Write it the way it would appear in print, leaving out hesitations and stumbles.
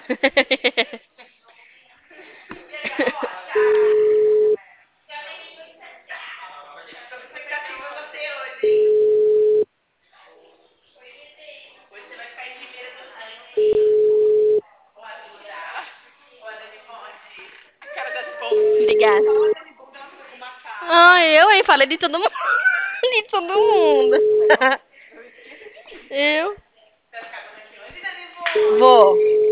Obrigada. Ai, eu, hein? Falei de todo mundo. De todo mundo. Eu vou.